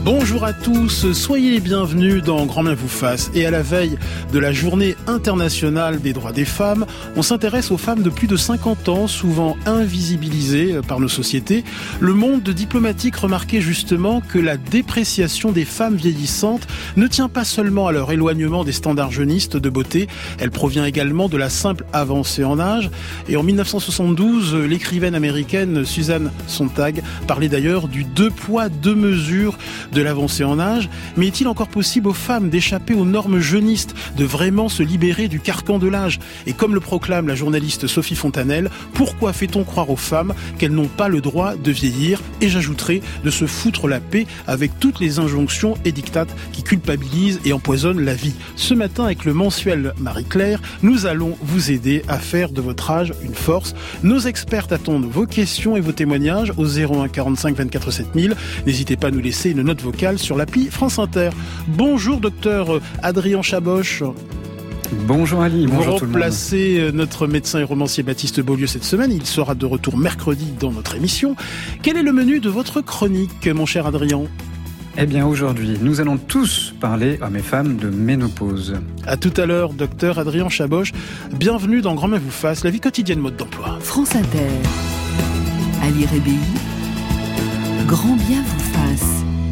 Bonjour à tous, soyez les bienvenus dans Grand Bien vous fasse. Et à la veille de la journée internationale des droits des femmes, on s'intéresse aux femmes de plus de 50 ans, souvent invisibilisées par nos sociétés. Le monde diplomatique remarquait justement que la dépréciation des femmes vieillissantes ne tient pas seulement à leur éloignement des standards jeunistes de beauté, elle provient également de la simple avancée en âge. Et en 1972, l'écrivaine américaine Susan Sontag parlait d'ailleurs du 2 poids 2 mesures de l'avancée en âge. Mais est-il encore possible aux femmes d'échapper aux normes jeunistes, de vraiment se libérer du carcan de l'âge? Et comme le proclame la journaliste Sophie Fontanelle, pourquoi fait-on croire aux femmes qu'elles n'ont pas le droit de vieillir? Et j'ajouterai de se foutre la paix avec toutes les injonctions et dictates qui culpabilisent et empoisonnent la vie. Ce matin, avec le mensuel Marie-Claire, nous allons vous aider à faire de votre âge une force. Nos expertes attendent vos questions et vos témoignages au 01 45 24 7000. N'hésitez pas à nous laisser une note vocale sur l'appli France Inter. Bonjour docteur Adrien Chaboche. Bonjour Ali, bonjour tout le monde. Vous remplacez notre médecin et romancier Baptiste Beaulieu cette semaine. Il sera de retour mercredi dans notre émission. Quel est le menu de votre chronique, mon cher Adrien ? Eh bien aujourd'hui, nous allons tous parler, hommes et femmes, de ménopause. À tout à l'heure, docteur Adrien Chaboche. Bienvenue dans Grand Bien vous fasse, la vie quotidienne mode d'emploi. France Inter. Ali Rébéi. Grand Bien vous fasse.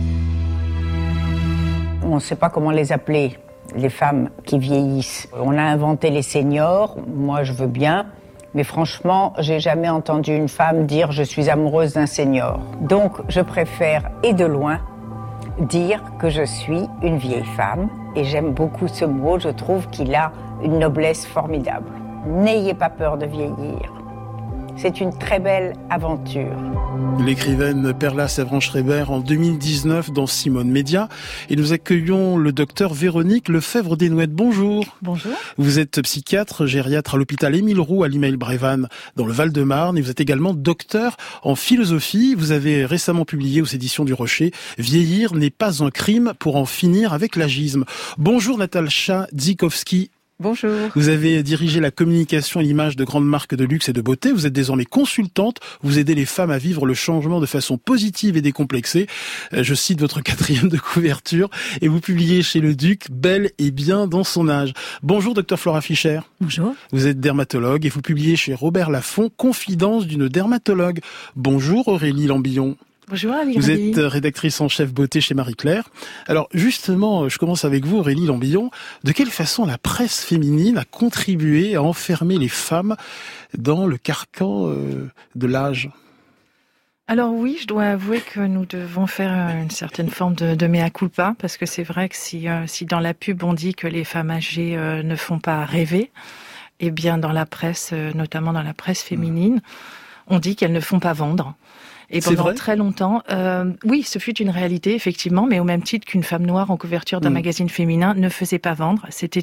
On ne sait pas comment les appeler, les femmes qui vieillissent. On a inventé les seniors, moi je veux bien, mais franchement, j'ai jamais entendu une femme dire « je suis amoureuse d'un senior ». Donc je préfère, et de loin, dire que je suis une vieille femme, et j'aime beaucoup ce mot, je trouve qu'il a une noblesse formidable. N'ayez pas peur de vieillir. C'est une très belle aventure. L'écrivaine Perla Séverin-Schreiber en 2019 dans Simone Média. Et nous accueillons le docteur Véronique Lefebvre-Desnouettes. Bonjour. Bonjour. Vous êtes psychiatre, gériatre à l'hôpital Émile Roux à Limeil-Brévannes dans le Val-de-Marne. Et vous êtes également docteur en philosophie. Vous avez récemment publié aux éditions du Rocher « Vieillir n'est pas un crime pour en finir avec l'agisme ». Bonjour Natacha Dzikowski. Bonjour. Vous avez dirigé la communication et l'image de grandes marques de luxe et de beauté. Vous êtes désormais consultante. Vous aidez les femmes à vivre le changement de façon positive et décomplexée. Je cite votre 4e de couverture. Et vous publiez chez Le Duc, Belle et bien dans son âge. Bonjour, docteur Flora Fischer. Bonjour. Vous êtes dermatologue et vous publiez chez Robert Laffont, Confidence d'une dermatologue. Bonjour, Aurélie Lambillon. Bonjour Ali. Vous êtes rédactrice en chef beauté chez Marie-Claire. Alors justement, je commence avec vous, Aurélie Lambillon. De quelle façon la presse féminine a contribué à enfermer les femmes dans le carcan de l'âge ? Alors oui, je dois avouer que nous devons faire une certaine forme de mea culpa, parce que c'est vrai que si dans la pub on dit que les femmes âgées ne font pas rêver, eh bien dans la presse, notamment dans la presse féminine, on dit qu'elles ne font pas vendre. Et pendant très longtemps, oui, ce fut une réalité, effectivement, mais au même titre qu'une femme noire en couverture d'un magazine féminin ne faisait pas vendre. C'était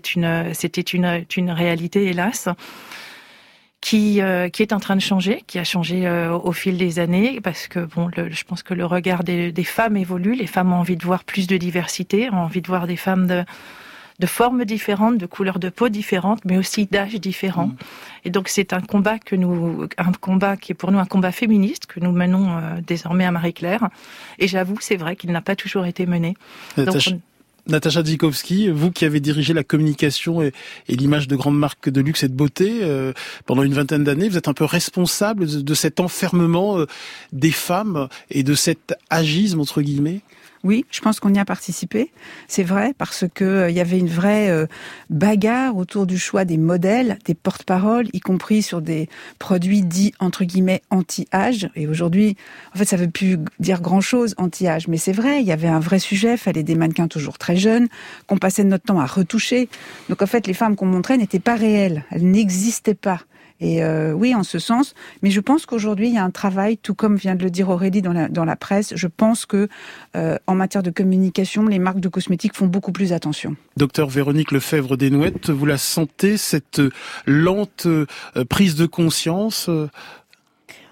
une réalité, hélas, qui est en train de changer, qui a changé au fil des années, parce que je pense que le regard des femmes évolue. Les femmes ont envie de voir plus de diversité, ont envie de voir des femmes de formes différentes, de couleurs de peau différentes, mais aussi d'âges différents. Et donc c'est un combat qui est pour nous un combat féministe que nous menons désormais à Marie-Claire. Et j'avoue, c'est vrai qu'il n'a pas toujours été mené. Natacha Dzikowski, vous qui avez dirigé la communication et l'image de grandes marques de luxe et de beauté pendant une 20aine d'années, vous êtes un peu responsable de cet enfermement des femmes et de cet agisme entre guillemets ? Oui, je pense qu'on y a participé, c'est vrai, parce que il y avait une vraie bagarre autour du choix des modèles, des porte-paroles, y compris sur des produits dits entre guillemets anti-âge. Et aujourd'hui, en fait, ça veut plus dire grand-chose anti-âge, mais c'est vrai, il y avait un vrai sujet, fallait des mannequins toujours très jeunes, qu'on passait notre temps à retoucher. Donc en fait, les femmes qu'on montrait n'étaient pas réelles, elles n'existaient pas. Et oui, en ce sens. Mais je pense qu'aujourd'hui, il y a un travail, tout comme vient de le dire Aurélie dans la presse. Je pense que en matière de communication, les marques de cosmétiques font beaucoup plus attention. Docteur Véronique Lefebvre-Desnouettes, vous la sentez, cette lente prise de conscience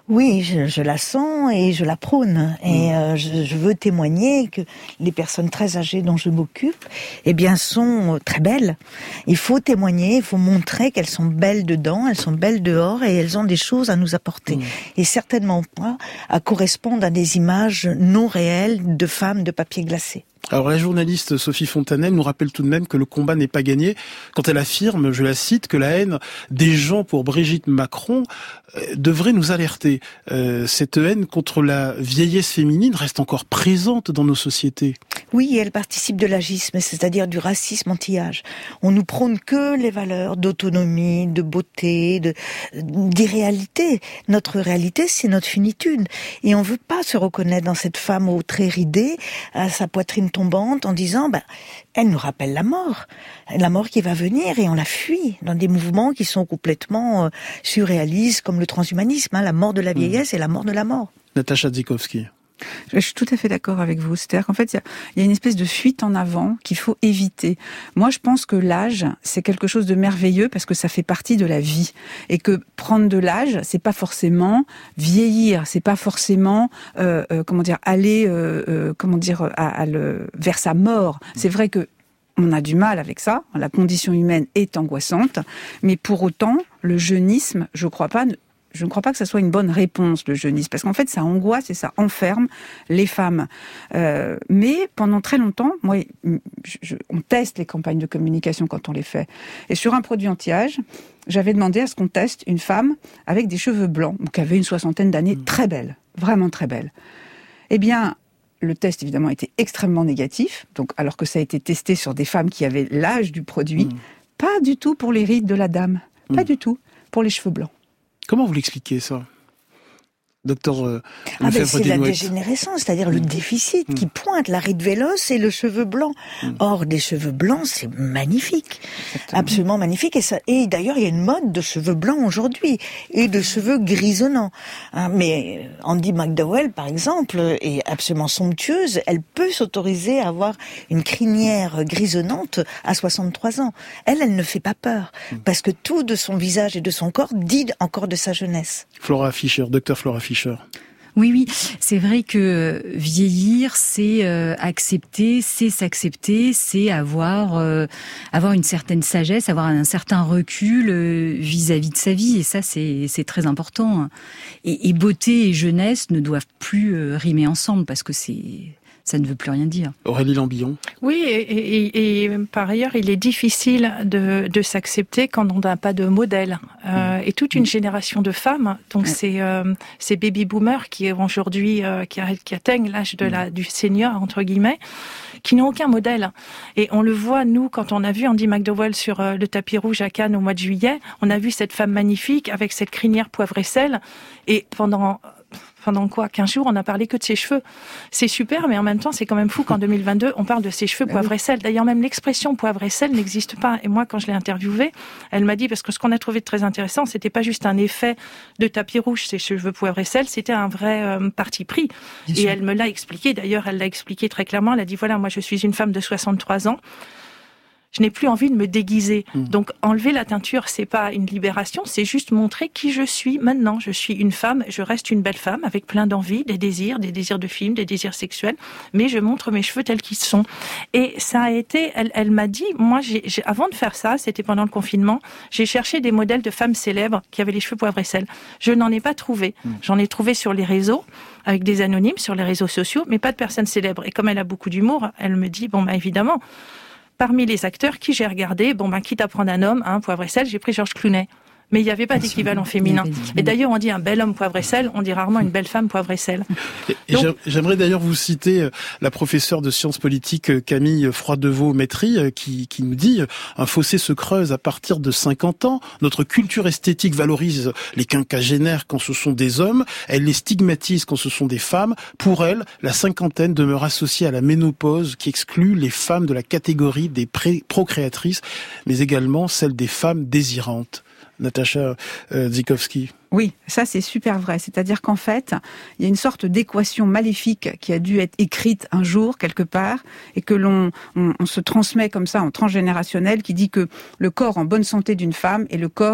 Oui, je la sens et je la prône. Et je veux témoigner que les personnes très âgées dont je m'occupe, sont très belles. Il faut témoigner, il faut montrer qu'elles sont belles dedans, elles sont belles dehors et elles ont des choses à nous apporter. Et certainement pas à correspondre à des images non réelles de femmes de papier glacé. Alors la journaliste Sophie Fontanelle nous rappelle tout de même que le combat n'est pas gagné quand elle affirme, je la cite, que la haine des gens pour Brigitte Macron devrait nous alerter. Cette haine contre la vieillesse féminine reste encore présente dans nos sociétés. Oui, elle participe de l'agisme, c'est-à-dire du racisme anti-âge. On nous prône que les valeurs d'autonomie, de beauté, d'irréalité. Notre réalité, c'est notre finitude. Et on veut pas se reconnaître dans cette femme aux traits ridés, à sa poitrine tombante, en disant, elle nous rappelle la mort qui va venir, et on la fuit dans des mouvements qui sont complètement surréalistes, comme le transhumanisme, la mort de la vieillesse et la mort de la mort. Natacha Dzikowski. Je suis tout à fait d'accord avec vous. C'est-à-dire qu'en fait, il y a une espèce de fuite en avant qu'il faut éviter. Moi, je pense que l'âge, c'est quelque chose de merveilleux parce que ça fait partie de la vie. Et que prendre de l'âge, c'est pas forcément vieillir, c'est pas forcément, aller, vers sa mort. C'est vrai que on a du mal avec ça. La condition humaine est angoissante. Mais pour autant, le jeunisme, je ne crois pas que ça soit une bonne réponse, le jeunisme, parce qu'en fait, ça angoisse et ça enferme les femmes. Mais pendant très longtemps, on teste les campagnes de communication quand on les fait. Et sur un produit anti-âge, j'avais demandé à ce qu'on teste une femme avec des cheveux blancs, qui avait une 60aine d'années, très belle, vraiment très belle. Eh bien, le test, évidemment, était extrêmement négatif, donc, alors que ça a été testé sur des femmes qui avaient l'âge du produit, pas du tout pour les rides de la dame, pas du tout pour les cheveux blancs. Comment vous l'expliquez, ça, docteur c'est la dégénérescence, c'est-à-dire le déficit qui pointe la ride véloce et le cheveu blanc. Or, des cheveux blancs, c'est magnifique. Exactement. Absolument magnifique. Et d'ailleurs, il y a une mode de cheveux blancs aujourd'hui et de cheveux grisonnants. Mais Andie McDowell, par exemple, est absolument somptueuse. Elle peut s'autoriser à avoir une crinière grisonnante à 63 ans. Elle ne fait pas peur. Parce que tout de son visage et de son corps dit encore de sa jeunesse. Docteur Flora Fischer. Oui, c'est vrai que vieillir, c'est accepter, c'est s'accepter, c'est avoir une certaine sagesse, avoir un certain recul vis-à-vis de sa vie, et ça c'est très important. Et beauté et jeunesse ne doivent plus rimer ensemble parce que ça ne veut plus rien dire. Aurélie Lambillon. Oui, et par ailleurs, il est difficile de s'accepter quand on n'a pas de modèle. Et toute une génération de femmes, donc ces baby boomers qui aujourd'hui qui atteignent l'âge du senior entre guillemets, qui n'ont aucun modèle. Et on le voit, nous, quand on a vu Andie McDowell sur le tapis rouge à Cannes au mois de juillet, on a vu cette femme magnifique avec cette crinière poivre et sel, et pendant 15 jours, on n'a parlé que de ses cheveux. C'est super, mais en même temps, c'est quand même fou qu'en 2022, on parle de ses cheveux poivre et sel. D'ailleurs, même l'expression poivre et sel n'existe pas. Et moi, quand je l'ai interviewée, elle m'a dit, parce que ce qu'on a trouvé de très intéressant, c'était pas juste un effet de tapis rouge, ses cheveux poivre et sel, c'était un vrai parti pris. Et elle me l'a expliqué. D'ailleurs, elle l'a expliqué très clairement. Elle a dit, voilà, moi, je suis une femme de 63 ans. Je n'ai plus envie de me déguiser. Donc, enlever la teinture, c'est pas une libération, c'est juste montrer qui je suis maintenant. Je suis une femme, je reste une belle femme avec plein d'envies, des désirs de films, des désirs sexuels, mais je montre mes cheveux tels qu'ils sont. Et ça a été, elle m'a dit, moi, avant de faire ça, c'était pendant le confinement, j'ai cherché des modèles de femmes célèbres qui avaient les cheveux poivre et sel. Je n'en ai pas trouvé. J'en ai trouvé sur les réseaux, avec des anonymes sur les réseaux sociaux, mais pas de personnes célèbres. Et comme elle a beaucoup d'humour, elle me dit, évidemment, parmi les acteurs, qui j'ai regardé, quitte à prendre un homme, poivre et sel, j'ai pris Georges Clooney. Mais il n'y avait pas d'équivalent féminin. Et d'ailleurs, on dit un bel homme poivre et sel, on dit rarement une belle femme poivre et sel. J'aimerais d'ailleurs vous citer la professeure de sciences politiques Camille Froidevaux-Métry qui nous dit « Un fossé se creuse à partir de 50 ans. Notre culture esthétique valorise les quinquagénaires quand ce sont des hommes. Elle les stigmatise quand ce sont des femmes. Pour elle, la cinquantaine demeure associée à la ménopause qui exclut les femmes de la catégorie des procréatrices, mais également celle des femmes désirantes. » Natacha Dzikowski. Oui, ça c'est super vrai. C'est-à-dire qu'en fait, il y a une sorte d'équation maléfique qui a dû être écrite un jour quelque part et que on se transmet comme ça en transgénérationnel, qui dit que le corps en bonne santé d'une femme est le corps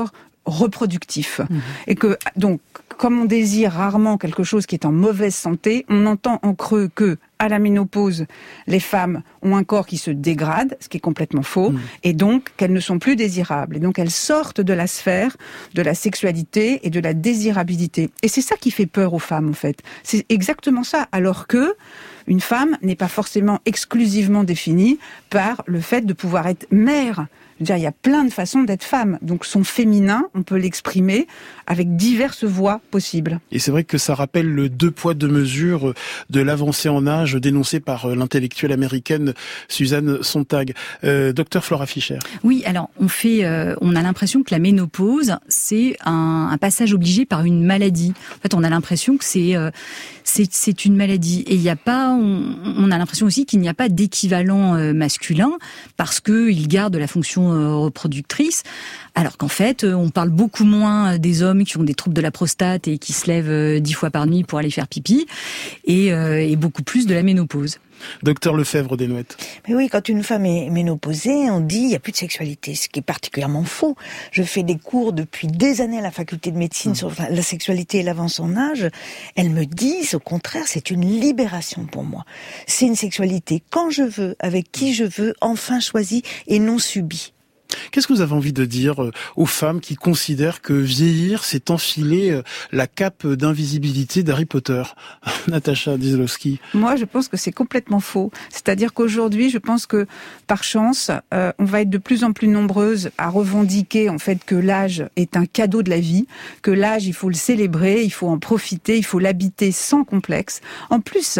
reproductif. Et que, donc, comme on désire rarement quelque chose qui est en mauvaise santé, on entend en creux que, à la ménopause, les femmes ont un corps qui se dégrade, ce qui est complètement faux, et donc qu'elles ne sont plus désirables. Et donc elles sortent de la sphère de la sexualité et de la désirabilité. Et c'est ça qui fait peur aux femmes, en fait. C'est exactement ça. Alors que une femme n'est pas forcément exclusivement définie par le fait de pouvoir être mère. Je veux dire, il y a plein de façons d'être femme. Donc son féminin, on peut l'exprimer avec diverses voies possibles. Et c'est vrai que ça rappelle le 2 poids 2 mesures de l'avancée en âge dénoncé par l'intellectuelle américaine Susan Sontag. Docteur Flora Fischer. Oui, alors on a l'impression que la ménopause, c'est un passage obligé par une maladie. En fait, on a l'impression que c'est une maladie. Et on a l'impression aussi qu'il n'y a pas d'équivalent masculin parce que il garde la fonction reproductrice. Alors qu'en fait, on parle beaucoup moins des hommes qui ont des troubles de la prostate et qui se lèvent 10 fois par nuit pour aller faire pipi, et beaucoup plus de la ménopause. Docteur Lefebvre Desnouettes. Mais oui, quand une femme est ménopausée, on dit il n'y a plus de sexualité, ce qui est particulièrement faux. Je fais des cours depuis des années à la faculté de médecine sur la sexualité et l'avance en âge. Elles me disent, au contraire, c'est une libération pour moi. C'est une sexualité quand je veux, avec qui je veux, enfin choisie et non subie. Qu'est-ce que vous avez envie de dire aux femmes qui considèrent que vieillir, c'est enfiler la cape d'invisibilité d'Harry Potter? Natacha Dieslowski. Moi, je pense que c'est complètement faux. C'est-à-dire qu'aujourd'hui, je pense que, par chance, on va être de plus en plus nombreuses à revendiquer, en fait, que l'âge est un cadeau de la vie, que l'âge, il faut le célébrer, il faut en profiter, il faut l'habiter sans complexe. En plus,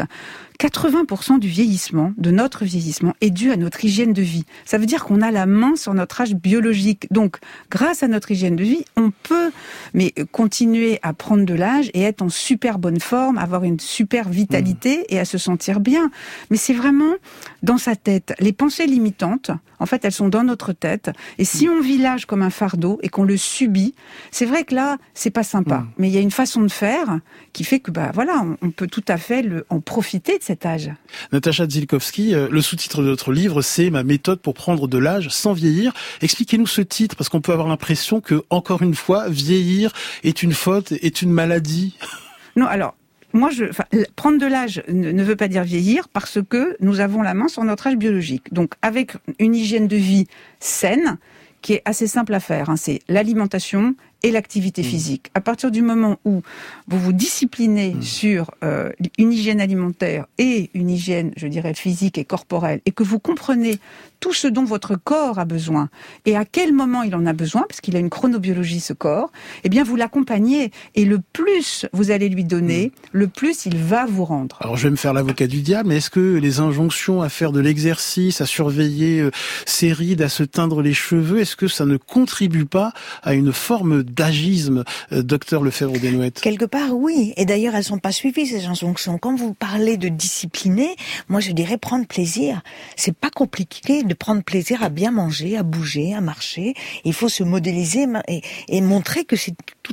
80% du vieillissement, de notre vieillissement, est dû à notre hygiène de vie. Ça veut dire qu'on a la main sur notre âge biologique. Donc, grâce à notre hygiène de vie, on peut continuer à prendre de l'âge et être en super bonne forme, avoir une super vitalité et à se sentir bien. Mais c'est vraiment dans sa tête. Les pensées limitantes, en fait, elles sont dans notre tête. Et si on vit l'âge comme un fardeau et qu'on le subit, c'est vrai que là, c'est pas sympa. Mais il y a une façon de faire qui fait que, on peut tout à fait en profiter de cet âge. Natacha Dzielkowski, le sous-titre de notre livre, c'est « Ma méthode pour prendre de l'âge sans vieillir ». Expliquez-nous ce titre, parce qu'on peut avoir l'impression que, encore une fois, vieillir est une faute, est une maladie. Non, alors, prendre de l'âge ne veut pas dire vieillir, parce que nous avons la main sur notre âge biologique. Donc, avec une hygiène de vie saine, qui est assez simple à faire, c'est l'alimentation et l'activité physique. À partir du moment où vous vous disciplinez sur une hygiène alimentaire et une hygiène, je dirais, physique et corporelle, et que vous comprenez tout ce dont votre corps a besoin et à quel moment il en a besoin, parce qu'il a une chronobiologie, ce corps, eh bien vous l'accompagnez, et le plus vous allez lui donner, le plus il va vous rendre. Alors je vais me faire l'avocat du diable, mais est-ce que les injonctions à faire de l'exercice, à surveiller ses rides, à se teindre les cheveux, est-ce que ça ne contribue pas à une forme d'agisme, docteur Lefebvre Desnouettes? Quelque part, oui. Et d'ailleurs, elles sont pas suivies, ces injonctions. Quand vous parlez de discipliner, moi je dirais prendre plaisir. C'est pas compliqué de prendre plaisir à bien manger, à bouger, à marcher. Il faut se modéliser et montrer que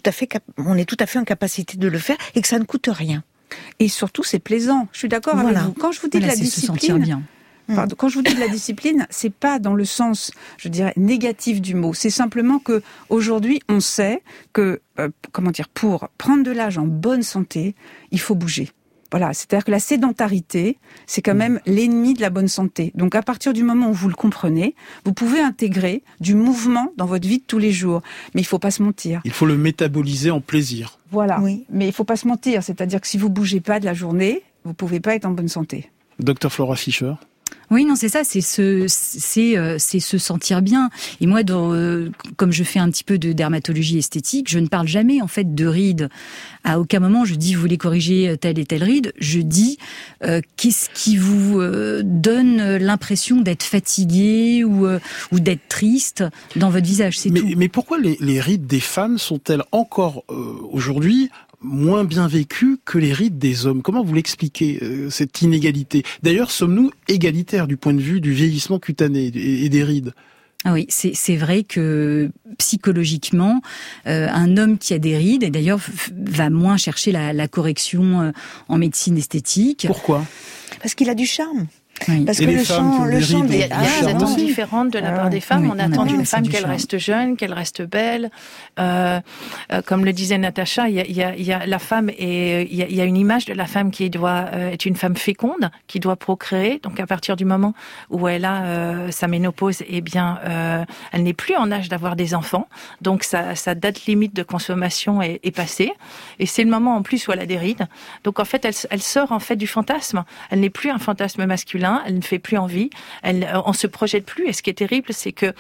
on est tout à fait en capacité de le faire et que ça ne coûte rien. Et surtout, c'est plaisant. Je suis d'accord avec vous. Quand je vous dis de la discipline, se sentir bien. Quand je vous dis de la discipline, c'est pas dans le sens, je dirais, négatif du mot. C'est simplement que aujourd'hui, on sait que, pour prendre de l'âge en bonne santé, il faut bouger. Voilà, c'est-à-dire que la sédentarité, c'est quand même l'ennemi de la bonne santé. Donc à partir du moment où vous le comprenez, vous pouvez intégrer du mouvement dans votre vie de tous les jours. Mais il faut pas se mentir. Il faut le métaboliser en plaisir. Voilà, oui. Mais il faut pas se mentir. C'est-à-dire que si vous bougez pas de la journée, vous pouvez pas être en bonne santé. Docteur Flora Fischer. Oui, non, c'est ça, c'est se sentir bien. Et moi, comme je fais un petit peu de dermatologie esthétique, je ne parle jamais en fait de rides. À aucun moment je dis vous voulez corriger telle et telle ride. Je dis qu'est-ce qui vous donne l'impression d'être fatigué ou d'être triste dans votre visage, c'est tout. Mais pourquoi les rides des femmes sont-elles encore aujourd'hui moins bien vécues que les rides des hommes? Comment vous l'expliquez, cette inégalité? D'ailleurs, sommes-nous égalitaires du point de vue du vieillissement cutané et des rides? Ah oui, c'est vrai que psychologiquement, un homme qui a des rides, et d'ailleurs va moins chercher la correction en médecine esthétique. Pourquoi? Parce qu'il a du charme. Oui. Parce Et que les le femmes chant, qui ont des rides, Il y a des attentes charme. différentes de la part des femmes. Oui, On attend oui, d'une c'est femme du qu'elle charme. reste jeune, qu'elle reste belle. Comme le disait Natacha, il y a la femme et il y a une image de la femme qui doit être une femme féconde, qui doit procréer. Donc à partir du moment où elle a sa ménopause, eh bien, elle n'est plus en âge d'avoir des enfants. Donc sa date limite de consommation est passée. Et c'est le moment en plus où elle a des rides. Donc en fait, elle sort en fait du fantasme. Elle n'est plus un fantasme masculin. Elle ne fait plus envie. On se projette plus. Et ce qui est terrible, c'est que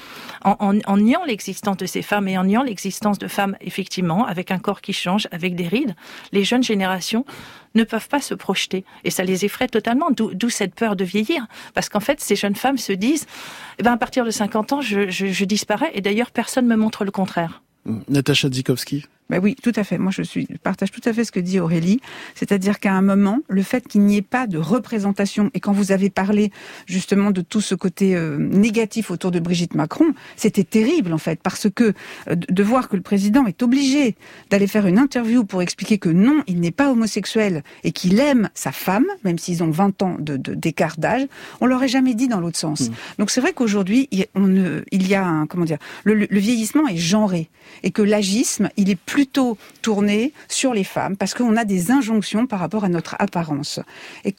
en niant l'existence de ces femmes et en niant l'existence de femmes effectivement avec un corps qui change, avec des rides, les jeunes générations ne peuvent pas se projeter. Et ça les effraie totalement, d'où cette peur de vieillir. Parce qu'en fait, ces jeunes femmes se disent, eh ben, à partir de 50 ans, je disparais. Et d'ailleurs, personne ne me montre le contraire. Natacha Dzikowski. Ben oui, tout à fait. Moi, je partage tout à fait ce que dit Aurélie. C'est-à-dire qu'à un moment, le fait qu'il n'y ait pas de représentation, et quand vous avez parlé justement de tout ce côté négatif autour de Brigitte Macron, c'était terrible en fait, parce que de voir que le président est obligé d'aller faire une interview pour expliquer que non, il n'est pas homosexuel et qu'il aime sa femme, même s'ils ont 20 ans d'écart d'âge, on l'aurait jamais dit dans l'autre sens. Donc c'est vrai qu'aujourd'hui, il y a un, comment dire, le vieillissement est genré et que l'agisme, il est plutôt tourné sur les femmes parce qu'on a des injonctions par rapport à notre apparence et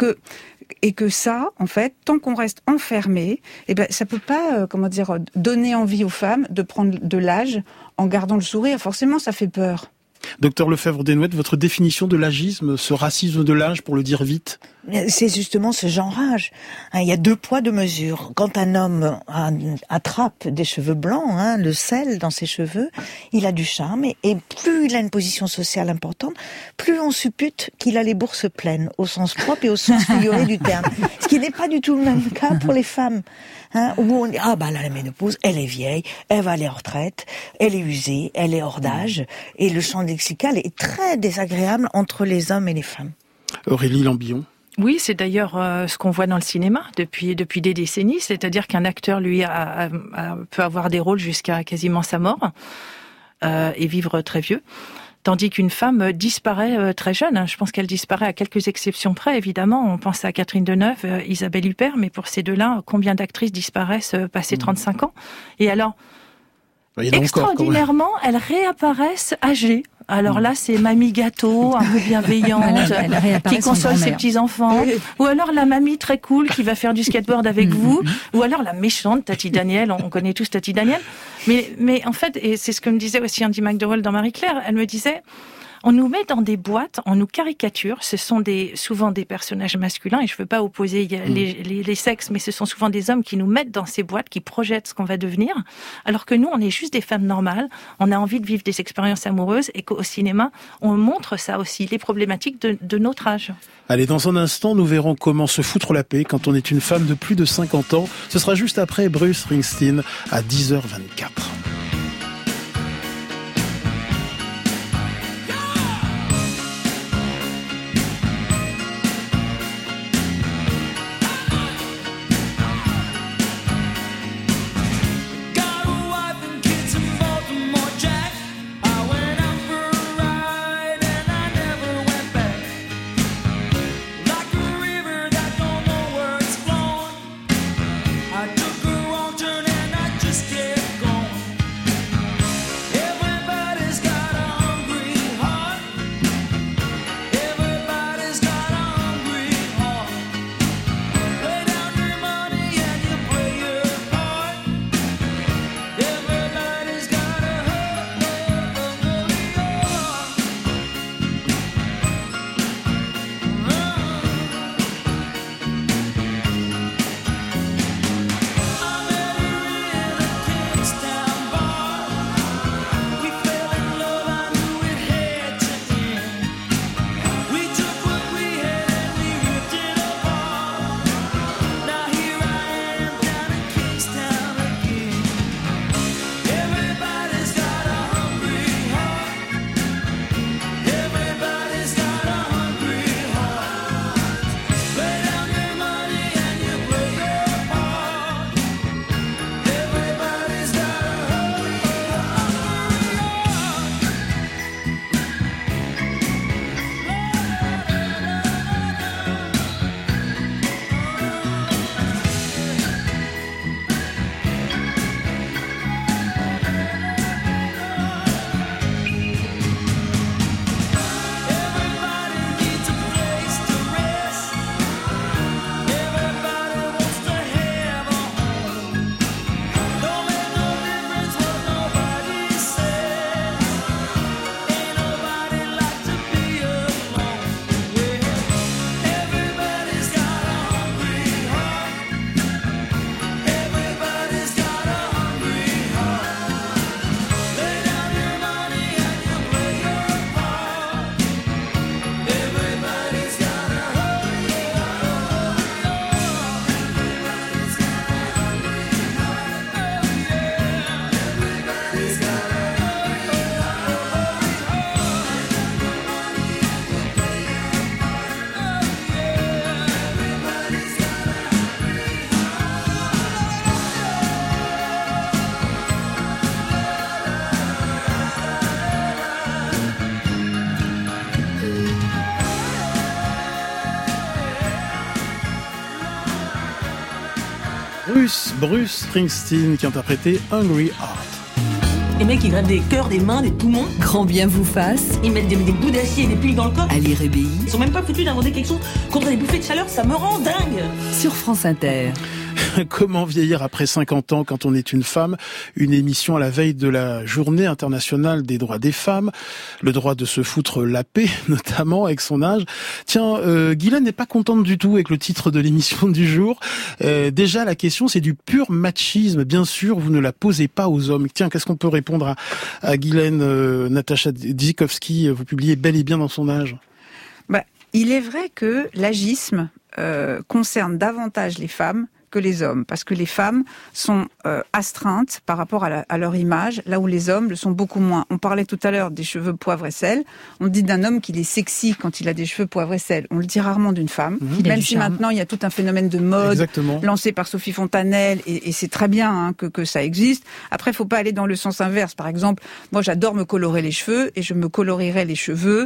que ça, en fait, tant qu'on reste enfermé, eh ben ça peut pas, donner envie aux femmes de prendre de l'âge en gardant le sourire. Forcément, ça fait peur. Docteur Lefebvre-Desnouettes, votre définition de l'agisme, ce racisme de l'âge, pour le dire vite? C'est justement ce genrage. Il y a 2 poids, 2 mesures. Quand un homme attrape des cheveux blancs, le sel dans ses cheveux, il a du charme. Et plus il a une position sociale importante, plus on suppute qu'il a les bourses pleines, au sens propre et au sens figuré du terme. Ce qui n'est pas du tout le même cas pour les femmes. Où on dit, elle a la ménopause, elle est vieille, elle va aller en retraite, elle est usée, elle est hors d'âge. Et le champ lexical est très désagréable entre les hommes et les femmes. Aurélie Lambillon. Oui, c'est d'ailleurs ce qu'on voit dans le cinéma depuis des décennies, c'est-à-dire qu'un acteur, lui, peut avoir des rôles jusqu'à quasiment sa mort et vivre très vieux, tandis qu'une femme disparaît très jeune. Je pense qu'elle disparaît à quelques exceptions près, évidemment. On pense à Catherine Deneuve, Isabelle Huppert, mais pour ces deux-là, combien d'actrices disparaissent passé 35 ans? Et alors, extraordinairement, elles réapparaissent âgées. Alors là, c'est mamie gâteau, un peu bienveillante, qui console ses petits-enfants. Ou alors la mamie très cool qui va faire du skateboard avec vous. Ou alors la méchante Tati Daniel, on connaît tous Tati Daniel. Mais en fait, et c'est ce que me disait aussi Andy McDowell dans Marie-Claire, elle me disait... On nous met dans des boîtes, on nous caricature. Ce sont souvent des personnages masculins, et je ne veux pas opposer les sexes, mais ce sont souvent des hommes qui nous mettent dans ces boîtes, qui projettent ce qu'on va devenir, alors que nous, on est juste des femmes normales. On a envie de vivre des expériences amoureuses, et qu'au cinéma, on montre ça aussi, les problématiques de notre âge. Allez, dans un instant, nous verrons comment se foutre la paix quand on est une femme de plus de 50 ans. Ce sera juste après Bruce Springsteen à 10h24. I took a wrong turn and I just kept going. Bruce Springsteen qui interprétait Hungry Heart. Les mecs, ils grattent des cœurs, des mains, des poumons. Grand bien vous fasse. Ils mettent des bouts d'acier et des piles dans le corps. À lire RBI. Ils sont même pas foutus d'inventer quelque chose contre les bouffées de chaleur, ça me rend dingue. Sur France Inter. Comment vieillir après 50 ans quand on est une femme? Une émission à la veille de la Journée internationale des droits des femmes. Le droit de se foutre la paix, notamment, avec son âge. Tiens, Guylaine n'est pas contente du tout avec le titre de l'émission du jour. Déjà, la question, c'est du pur machisme. Bien sûr, vous ne la posez pas aux hommes. Tiens, qu'est-ce qu'on peut répondre à Guylaine? Natacha Dzikowski, vous publiez Bel et bien dans son âge. Il est vrai que l'agisme concerne davantage les femmes que les hommes, parce que les femmes sont astreintes par rapport à leur image, là où les hommes le sont beaucoup moins. On parlait tout à l'heure des cheveux poivre et sel. On dit d'un homme qu'il est sexy quand il a des cheveux poivre et sel. On le dit rarement d'une femme, même si maintenant il y a tout un phénomène de mode lancé par Sophie Fontanelle, et c'est très bien que ça existe. Après, il faut pas aller dans le sens inverse. Par exemple, moi j'adore me colorer les cheveux, et je me colorerai les cheveux,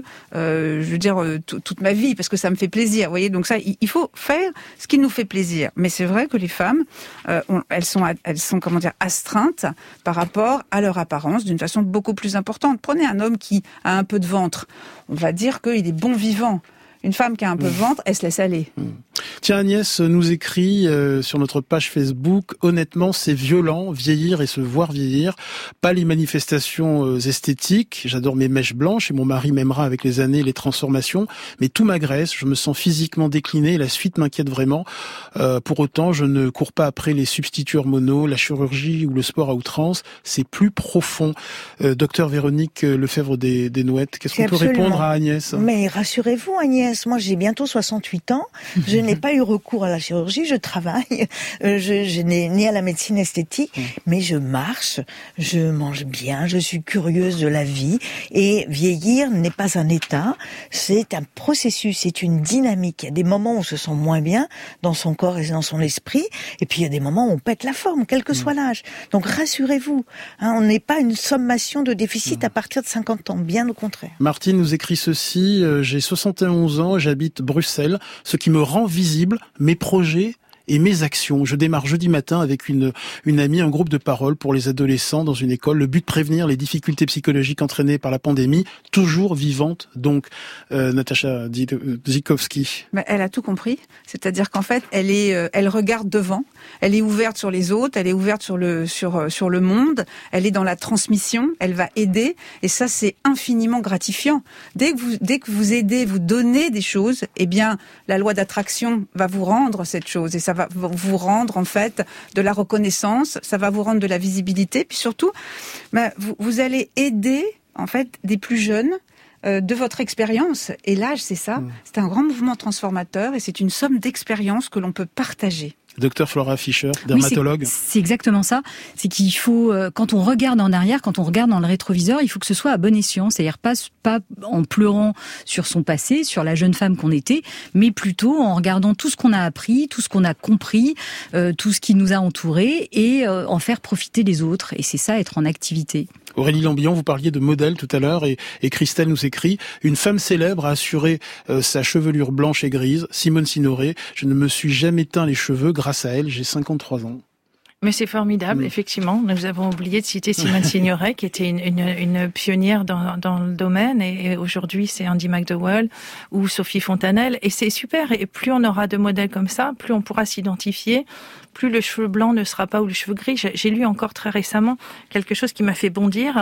toute ma vie, parce que ça me fait plaisir. Vous voyez, donc ça, il faut faire ce qui nous fait plaisir. Mais c'est vrai que les femmes, elles sont astreintes par rapport à leur apparence d'une façon beaucoup plus importante. Prenez un homme qui a un peu de ventre, on va dire qu'il est bon vivant. Une femme qui a un peu de ventre, elle se laisse aller. Tiens, Agnès nous écrit sur notre page Facebook, honnêtement, c'est violent, vieillir et se voir vieillir. Pas les manifestations esthétiques. J'adore mes mèches blanches et mon mari m'aimera avec les années, les transformations. Mais tout m'agresse, je me sens physiquement décliné et la suite m'inquiète vraiment. Pour autant, je ne cours pas après les substituts hormonaux, la chirurgie ou le sport à outrance. C'est plus profond. Docteur Véronique Lefebvre des Nouettes, qu'est-ce qu'on peut répondre à Agnès? Mais rassurez-vous, Agnès, moi j'ai bientôt 68 ans. Je n'ai pas eu recours à la chirurgie, je travaille, je n'ai ni à la médecine esthétique, mais je marche, je mange bien, je suis curieuse de la vie, et vieillir n'est pas un état, c'est un processus, c'est une dynamique. Il y a des moments où on se sent moins bien dans son corps et dans son esprit, et puis il y a des moments où on pète la forme, quel que soit l'âge. Donc rassurez-vous, on n'est pas une sommation de déficit à partir de 50 ans, bien au contraire. Martine nous écrit ceci, j'ai 71 ans, j'habite Bruxelles, ce qui me rend visible, mes projets et mes actions. Je démarre jeudi matin avec une amie, un groupe de parole pour les adolescents dans une école. Le but, prévenir les difficultés psychologiques entraînées par la pandémie, toujours vivante. Donc, Natacha Dzikowski. Elle a tout compris. C'est-à-dire qu'en fait, elle regarde devant. Elle est ouverte sur les autres. Elle est ouverte sur le monde. Elle est dans la transmission. Elle va aider. Et ça, c'est infiniment gratifiant. Dès que vous aidez, vous donnez des choses, eh bien, la loi d'attraction va vous rendre cette chose. Et ça va vous rendre en fait de la reconnaissance, ça va vous rendre de la visibilité, puis surtout, vous allez aider en fait des plus jeunes de votre expérience. Et l'âge, c'est ça, c'est un grand mouvement transformateur et c'est une somme d'expériences que l'on peut partager. Docteur Flora Fischer, dermatologue. Oui, c'est exactement ça. C'est qu'il faut, quand on regarde en arrière, quand on regarde dans le rétroviseur, il faut que ce soit à bon escient. C'est-à-dire pas en pleurant sur son passé, sur la jeune femme qu'on était, mais plutôt en regardant tout ce qu'on a appris, tout ce qu'on a compris, tout ce qui nous a entourés et en faire profiter les autres. Et c'est ça, être en activité. Aurélie Lambillon, vous parliez de modèle tout à l'heure et Christelle nous écrit « Une femme célèbre a assuré sa chevelure blanche et grise, Simone Signoret. Je ne me suis jamais teint les cheveux grâce à elle, j'ai 53 ans. » Mais c'est formidable, effectivement. Nous avons oublié de citer Simone Signoret, qui était une pionnière dans le domaine, et aujourd'hui c'est Andy McDowell ou Sophie Fontanelle, et c'est super. Et plus on aura de modèles comme ça, plus on pourra s'identifier, plus le cheveu blanc ne sera pas ou le cheveu gris. J'ai lu encore très récemment quelque chose qui m'a fait bondir.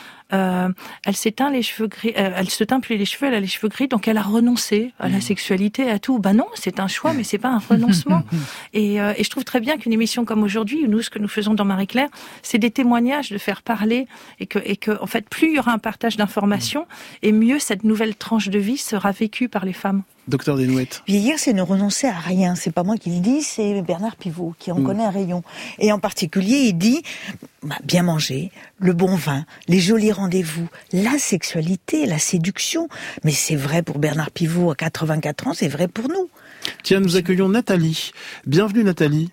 Elle s'éteint les cheveux gris, elle se teint plus les cheveux, elle a les cheveux gris, donc elle a renoncé à la sexualité, à tout. Non, c'est un choix, mais c'est pas un renoncement. Et je trouve très bien qu'une émission comme aujourd'hui, nous, ce que nous faisons dans Marie-Claire, c'est des témoignages, de faire parler, et que, en fait, plus il y aura un partage d'informations, et mieux cette nouvelle tranche de vie sera vécue par les femmes. Docteur Desnouettes. Vieillir, c'est ne renoncer à rien. C'est pas moi qui le dis, c'est Bernard Pivot qui en connaît un rayon. Et en particulier, il dit bien manger, le bon vin, les jolis rendez-vous, la sexualité, la séduction. Mais c'est vrai pour Bernard Pivot à 84 ans, c'est vrai pour nous. Tiens, nous accueillons Nathalie. Bienvenue Nathalie.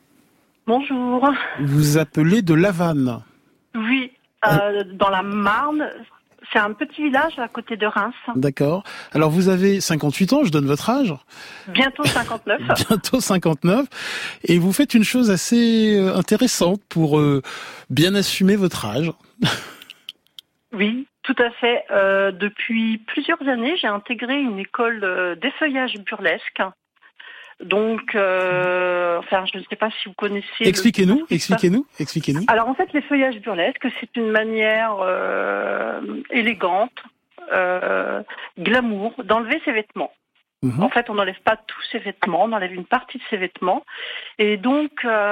Bonjour. Vous appelez de Lavanne. Oui, dans la Marne. C'est un petit village à côté de Reims. D'accord. Alors vous avez 58 ans, je donne votre âge. Bientôt 59. Bientôt 59. Et vous faites une chose assez intéressante pour bien assumer votre âge. Oui, tout à fait. Depuis plusieurs années, j'ai intégré une école d'effeuillage burlesque. Donc, je ne sais pas si vous connaissez... Expliquez-nous. Alors, en fait, l'effeuillage burlesque, c'est une manière élégante, glamour, d'enlever ses vêtements. En fait, on n'enlève pas tous ses vêtements, on enlève une partie de ses vêtements. Et donc,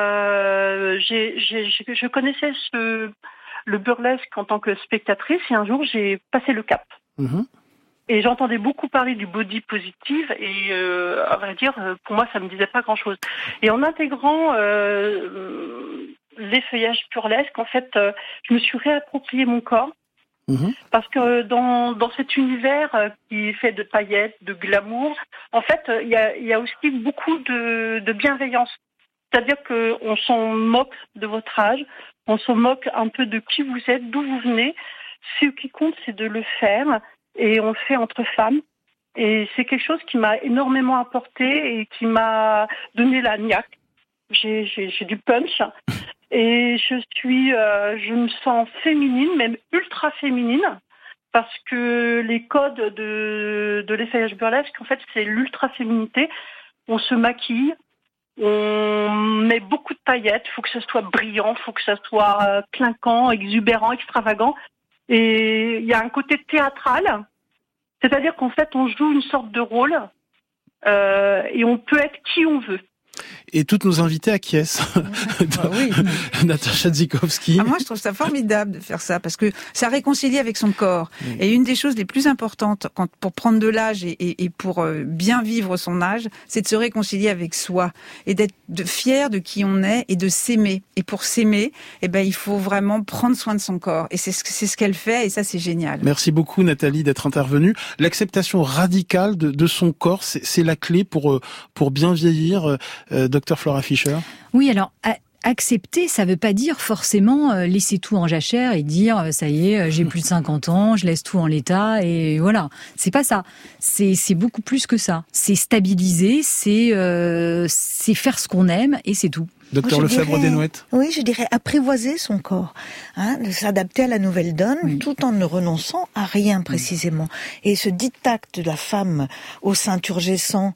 je connaissais le burlesque en tant que spectatrice, et un jour, j'ai passé le cap. Et j'entendais beaucoup parler du body positive, et à vrai dire, pour moi, ça me disait pas grand-chose. Et en intégrant l'effeuillage burlesque, en fait, je me suis réapproprié mon corps, parce que dans cet univers qui est fait de paillettes, de glamour, en fait, il y a aussi beaucoup de bienveillance. C'est-à-dire qu'on s'en moque de votre âge, on s'en moque un peu de qui vous êtes, d'où vous venez. Ce qui compte, c'est de le faire. Et on le fait entre femmes. Et c'est quelque chose qui m'a énormément apporté et qui m'a donné la niaque. J'ai du punch. Et je me sens féminine, même ultra féminine, parce que les codes de l'effeuillage burlesque, en fait, c'est l'ultra-féminité. On se maquille, on met beaucoup de paillettes, il faut que ça soit brillant, il faut que ça soit clinquant, exubérant, extravagant. Et il y a un côté théâtral, c'est-à-dire qu'en fait, on joue une sorte de rôle et on peut être qui on veut. Et toutes nos invités acquiescent. Oui. Natacha Dzikowski. Moi, je trouve ça formidable de faire ça, parce que ça réconcilie avec son corps. Oui. Et une des choses les plus importantes pour prendre de l'âge et pour bien vivre son âge, c'est de se réconcilier avec soi et d'être fier de qui on est et de s'aimer. Et pour s'aimer, il faut vraiment prendre soin de son corps. Et c'est ce qu'elle fait, et ça, c'est génial. Merci beaucoup, Nathalie, d'être intervenue. L'acceptation radicale de son corps, c'est la clé pour bien vieillir. Docteur Flora Fischer. Oui, alors accepter, ça veut pas dire forcément laisser tout en jachère et dire ça y est, j'ai plus de 50 ans, je laisse tout en l'état et voilà. C'est pas ça. C'est beaucoup plus que ça. C'est stabiliser, c'est faire ce qu'on aime et c'est tout. Docteur Lefebvre-Desnouettes. Oui, je dirais apprivoiser son corps, de s'adapter à la nouvelle donne, tout en ne renonçant à rien précisément. Et ce diktat de la femme au sein turgescent,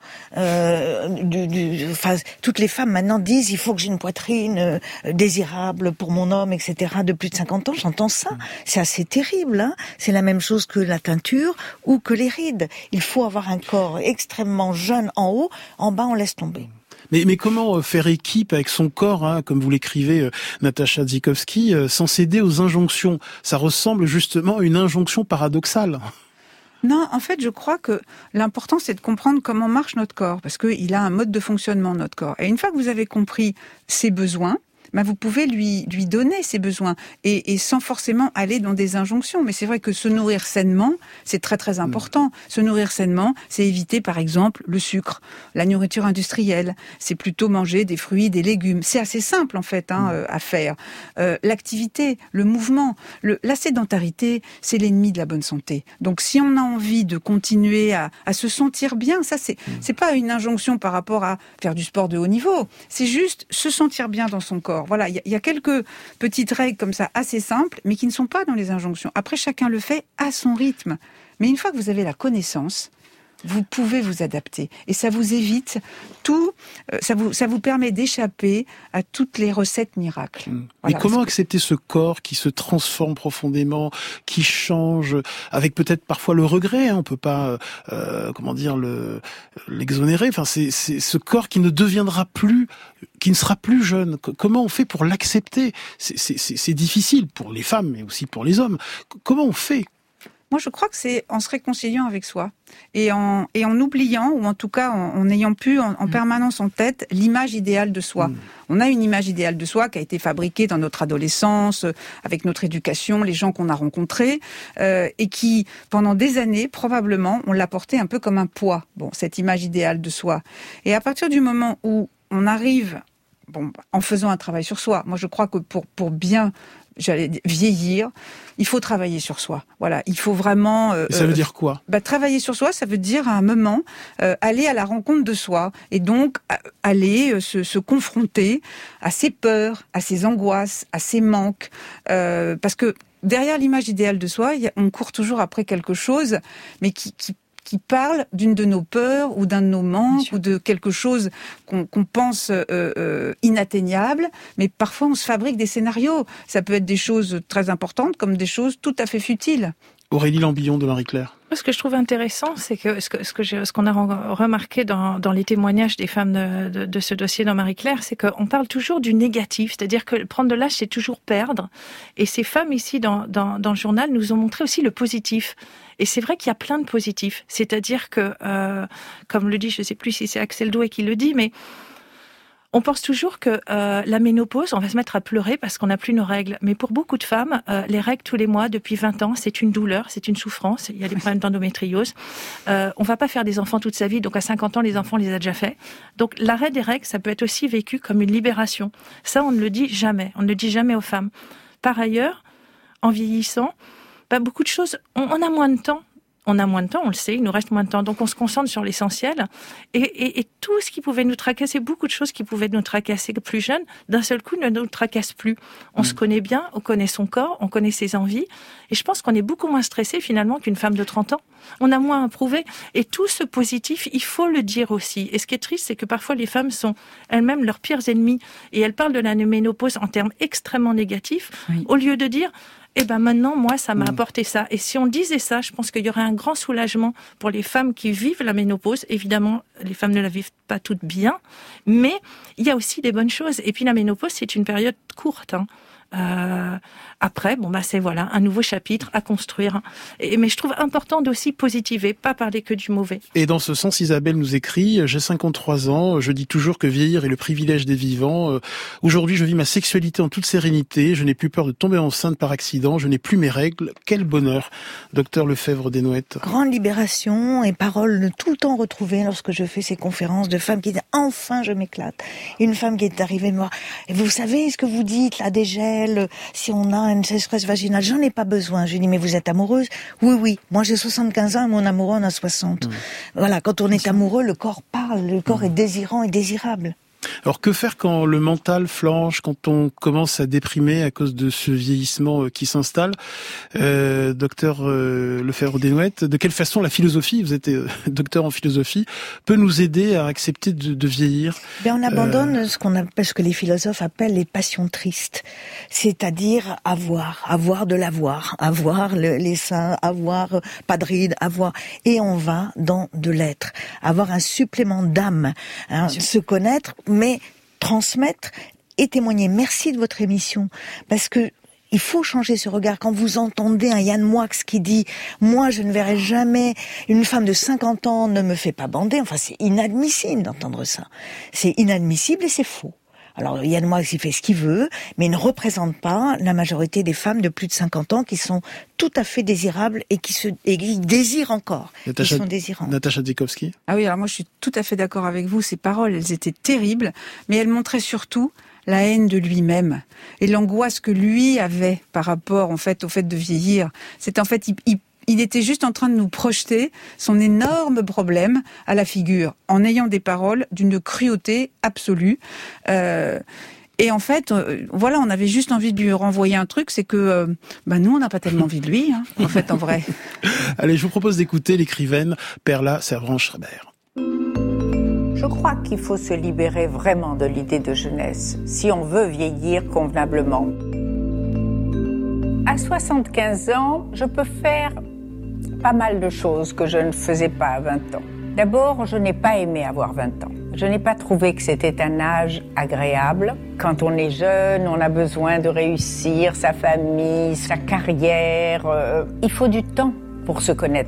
toutes les femmes maintenant disent il faut que j'ai une poitrine désirable pour mon homme, etc. De plus de 50 ans, j'entends ça. C'est assez terrible. C'est la même chose que la teinture ou que les rides. Il faut avoir un corps extrêmement jeune en haut, en bas on laisse tomber. Mais comment faire équipe avec son corps, comme vous l'écrivez, Natacha Dzikowski, sans céder aux injonctions? Ça ressemble justement à une injonction paradoxale. Non, en fait, je crois que l'important, c'est de comprendre comment marche notre corps, parce qu'il a un mode de fonctionnement, notre corps. Et une fois que vous avez compris ses besoins, vous pouvez lui donner ses besoins et sans forcément aller dans des injonctions. Mais c'est vrai que se nourrir sainement, c'est très très important. Se nourrir sainement, c'est éviter par exemple le sucre, la nourriture industrielle. C'est plutôt manger des fruits, des légumes. C'est assez simple en fait à faire. L'activité, le mouvement, la sédentarité, c'est l'ennemi de la bonne santé. Donc si on a envie de continuer à se sentir bien, ça c'est pas une injonction par rapport à faire du sport de haut niveau. C'est juste se sentir bien dans son corps. Voilà, il y a quelques petites règles comme ça assez simples, mais qui ne sont pas dans les injonctions. Après, chacun le fait à son rythme. Mais une fois que vous avez la connaissance, vous pouvez vous adapter. Et ça vous évite tout, ça vous permet d'échapper à toutes les recettes miracles. Voilà, mais comment accepter ce corps qui se transforme profondément, qui change, avec peut-être parfois le regret, on peut pas, l'exonérer. Enfin, c'est ce corps qui ne deviendra plus, qui ne sera plus jeune. Comment on fait pour l'accepter? C'est difficile pour les femmes, mais aussi pour les hommes. Comment on fait? Moi, je crois que c'est en se réconciliant avec soi et en oubliant, ou en tout cas en ayant pu en permanence en tête l'image idéale de soi. On a une image idéale de soi qui a été fabriquée dans notre adolescence, avec notre éducation, les gens qu'on a rencontrés, et qui, pendant des années, probablement, on l'a porté un peu comme un poids, cette image idéale de soi. Et à partir du moment où on arrive en faisant un travail sur soi. Moi, je crois que pour bien vieillir, il faut travailler sur soi. Voilà, il faut vraiment... ça veut dire quoi ? Travailler sur soi, ça veut dire à un moment aller à la rencontre de soi et donc aller se confronter à ses peurs, à ses angoisses, à ses manques. Parce que derrière l'image idéale de soi, on court toujours après quelque chose, mais qui parle d'une de nos peurs ou d'un de nos manques ou de quelque chose qu'on pense inatteignable, mais parfois on se fabrique des scénarios. Ça peut être des choses très importantes comme des choses tout à fait futiles. Aurélie Lambillon de Marie-Claire. Ce que je trouve intéressant, c'est que ce qu'on a remarqué dans les témoignages des femmes de ce dossier dans Marie-Claire, c'est qu'on parle toujours du négatif, c'est-à-dire que prendre de l'âge, c'est toujours perdre. Et ces femmes ici dans le journal nous ont montré aussi le positif. Et c'est vrai qu'il y a plein de positifs. C'est-à-dire que, comme le dit, je ne sais plus si c'est Axel Doué qui le dit, mais on pense toujours que la ménopause, on va se mettre à pleurer parce qu'on n'a plus nos règles. Mais pour beaucoup de femmes, les règles tous les mois, depuis 20 ans, c'est une douleur, c'est une souffrance. Il y a des problèmes d'endométriose. On va pas faire des enfants toute sa vie, donc à 50 ans, les enfants, on les a déjà faits. Donc l'arrêt des règles, ça peut être aussi vécu comme une libération. Ça, on ne le dit jamais. On ne le dit jamais aux femmes. Par ailleurs, en vieillissant, beaucoup de choses, on a moins de temps. On a moins de temps, on le sait, il nous reste moins de temps. Donc on se concentre sur l'essentiel. Et tout ce qui pouvait nous tracasser, beaucoup de choses qui pouvaient nous tracasser plus jeunes, d'un seul coup ne nous tracassent plus. On se connaît bien, on connaît son corps, on connaît ses envies. Et je pense qu'on est beaucoup moins stressé finalement qu'une femme de 30 ans. On a moins à prouver. Et tout ce positif, il faut le dire aussi. Et ce qui est triste, c'est que parfois les femmes sont elles-mêmes leurs pires ennemies. Et elles parlent de la ménopause en termes extrêmement négatifs, au lieu de dire... maintenant, moi, ça m'a apporté ça. Et si on disait ça, je pense qu'il y aurait un grand soulagement pour les femmes qui vivent la ménopause. Évidemment, les femmes ne la vivent pas toutes bien, mais il y a aussi des bonnes choses. Et puis la ménopause, c'est une période courte. Après, c'est un nouveau chapitre à construire. Mais je trouve important d'aussi positiver, pas parler que du mauvais. Et dans ce sens, Isabelle nous écrit « J'ai 53 ans, je dis toujours que vieillir est le privilège des vivants. Aujourd'hui, je vis ma sexualité en toute sérénité, je n'ai plus peur de tomber enceinte par accident, je n'ai plus mes règles. Quel bonheur !» Docteur Lefebvre-Desnouettes. Grande libération et paroles tout le temps retrouvées lorsque je fais ces conférences de femmes qui disent « Enfin, je m'éclate !» Une femme qui est arrivée me voir « Vous savez ce que vous dites, là, des gels, si on a une sécheresse vaginale, j'en ai pas besoin. » Je lui dis, mais vous êtes amoureuse ? Oui. Moi, j'ai 75 ans et mon amoureux en a 60. Voilà, quand on est amoureux, le corps parle, le corps est désirant et désirable. Alors que faire quand le mental flanche, quand on commence à déprimer à cause de ce vieillissement qui s'installe ? Docteur Lefebvre-Desnouettes, de quelle façon la philosophie, vous êtes docteur en philosophie, peut nous aider à accepter de vieillir ? On abandonne ce que les philosophes appellent les passions tristes, c'est-à-dire avoir de l'avoir, avoir les seins, avoir pas de rides, et on va dans de l'être, avoir un supplément d'âme, se connaître, mais transmettre et témoigner. Merci de votre émission, parce que il faut changer ce regard. Quand vous entendez un Yann Moix qui dit « Moi, je ne verrai jamais une femme de 50 ans ne me fait pas bander », c'est inadmissible d'entendre ça. C'est inadmissible et c'est faux. Alors, Yann Moix, il fait ce qu'il veut, mais il ne représente pas la majorité des femmes de plus de 50 ans qui sont tout à fait désirables et qui désirent encore. Qui sont désirantes. Natacha Dzikowski. Ah oui, alors moi, je suis tout à fait d'accord avec vous. Ces paroles, elles étaient terribles, mais elles montraient surtout la haine de lui-même et l'angoisse que lui avait par rapport, au fait de vieillir. C'est il était juste en train de nous projeter son énorme problème à la figure, en ayant des paroles d'une cruauté absolue. Et en fait, on avait juste envie de lui renvoyer un truc, c'est que nous, on n'a pas tellement envie de lui, en vrai. Allez, je vous propose d'écouter l'écrivaine Perla Servan-Schreiber. Je crois qu'il faut se libérer vraiment de l'idée de jeunesse, si on veut vieillir convenablement. À 75 ans, je peux faire pas mal de choses que je ne faisais pas à 20 ans. D'abord, je n'ai pas aimé avoir 20 ans. Je n'ai pas trouvé que c'était un âge agréable. Quand on est jeune, on a besoin de réussir sa famille, sa carrière. Il faut du temps pour se connaître.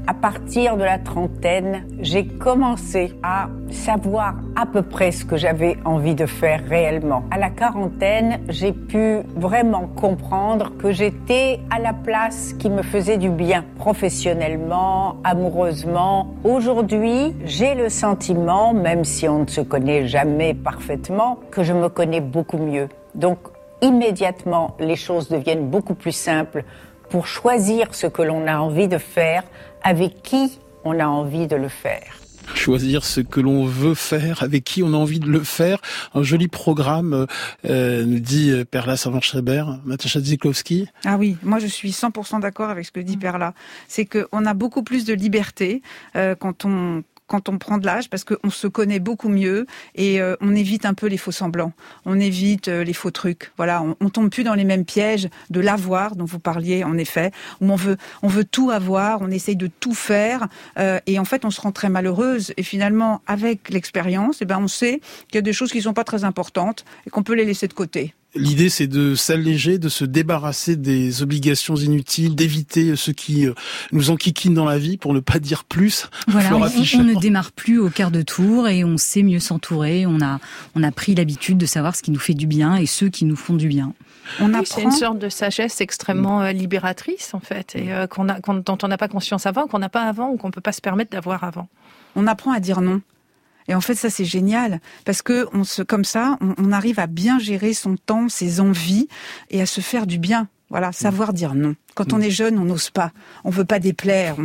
À partir de la trentaine, j'ai commencé à savoir à peu près ce que j'avais envie de faire réellement. À la quarantaine, j'ai pu vraiment comprendre que j'étais à la place qui me faisait du bien, professionnellement, amoureusement. Aujourd'hui, j'ai le sentiment, même si on ne se connaît jamais parfaitement, que je me connais beaucoup mieux. Donc, immédiatement, les choses deviennent beaucoup plus simples pour choisir ce que l'on a envie de faire, avec qui on a envie de le faire. Choisir ce que l'on veut faire, avec qui on a envie de le faire. Un joli programme, nous dit Perla Savant-Schreiber. Natacha Ziklowski. Ah oui, moi je suis 100% d'accord avec ce que dit Perla. C'est qu'on a beaucoup plus de liberté quand on prend de l'âge, parce qu'on se connaît beaucoup mieux et on évite un peu les faux semblants, on évite les faux trucs. Voilà, on tombe plus dans les mêmes pièges de l'avoir dont vous parliez en effet, où on veut tout avoir, on essaye de tout faire et en fait on se rend très malheureuse. Et finalement, avec l'expérience, on sait qu'il y a des choses qui sont pas très importantes et qu'on peut les laisser de côté. L'idée, c'est de s'alléger, de se débarrasser des obligations inutiles, d'éviter ce qui nous enquiquine dans la vie, pour ne pas dire plus. Voilà, on ne démarre plus au quart de tour et on sait mieux s'entourer. On a pris l'habitude de savoir ce qui nous fait du bien et ceux qui nous font du bien. C'est une sorte de sagesse extrêmement libératrice, en fait, et dont on n'a pas conscience avant, qu'on n'a pas avant ou qu'on ne peut pas se permettre d'avoir avant. On apprend à dire non. Et en fait, ça, c'est génial, parce que comme ça, on arrive à bien gérer son temps, ses envies, et à se faire du bien. Voilà, savoir dire non. Quand on est jeune, on n'ose pas. On veut pas déplaire.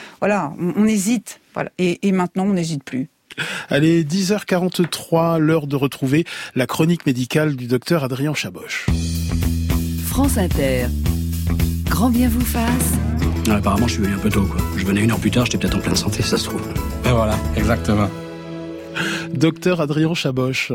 On hésite. Voilà. Et maintenant, on n'hésite plus. Allez, 10h43, l'heure de retrouver la chronique médicale du docteur Adrien Chaboch. France Inter. Grand bien vous fasse. Apparemment, je suis venu un peu tôt, quoi. Je venais 1 heure plus tard, j'étais peut-être en pleine santé, ça se trouve. Et voilà, exactement. Docteur Adrien Chaboch.